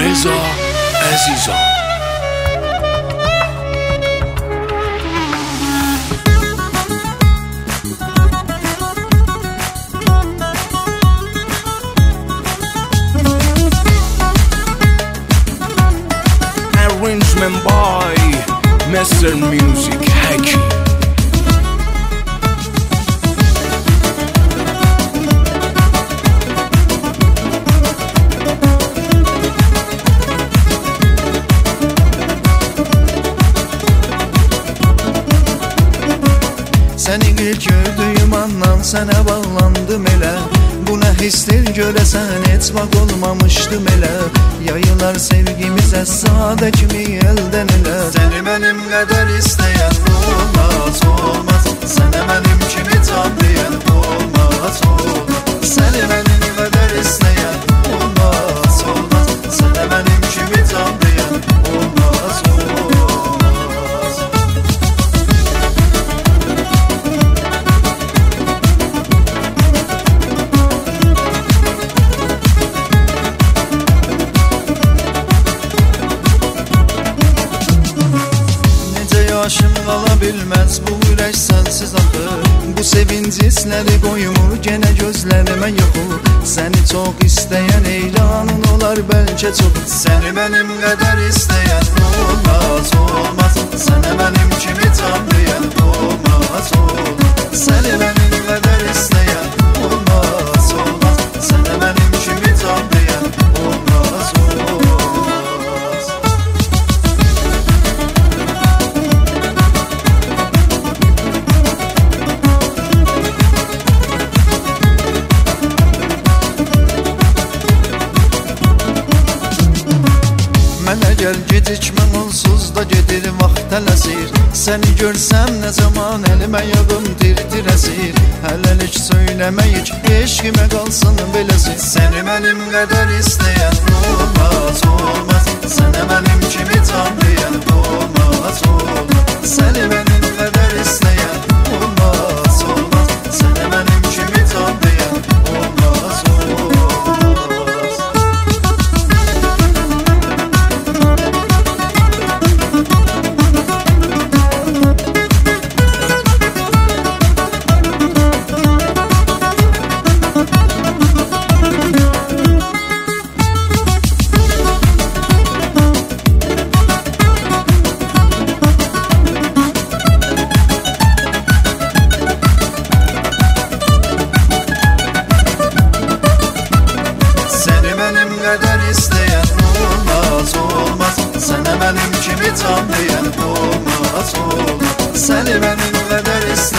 Reza Əzizan. Arrangement by Master Music Haki. Səni ilk gördüyüm andan sənə bağlandım elə. Bu nə histir görəsən heç vaxt olmamışdım elə. Yayılar sevgimizə sadə kimi eldən elə. Səni mənim qədər istəyən olmaz, olmaz. Sənə mənim kimi can deyən olmaz, olmaz. Səni mənim qədər istəyən olmaz, olmaz. Sənə mənim kimi can deyən olmaz, olmaz. Yaşım qala bilməz bu ürək sənsiz axı. Bu sevinc hissləri qoymur genə gözlərimə yoxu. Səni çox istəyən heyranın olar bəlkə çox. Səni mənim qədər istəyən olmaz, olmaz. Sənə mənim kimi can deyən olmaz, olmaz. Səni mənim qədər istəyən olmaz, olmaz. Sənə mənim kimi can deyən olmaz, olmaz. Mənə gəl gecikmən onsuz da gedir vaxt tələsir. Səni görsəm nə zaman əlimə yağım tir-tir əsir. Hələlik söyləməyik eşqimə qalsın beləsi. Səni mənim qədər istəyən olmaz, olmaz. Sənə mənim kimi can deyən olmaz, olmaz. Səni mənim qədər istəyən olmaz, olmaz. Sənə mənim kimi can deyən olmaz, olmaz. Qədər istəyən olmaz, olmaz. Sənə mənim kimi can deyən olmaz, olmaz. Səni mənim qədər istəyən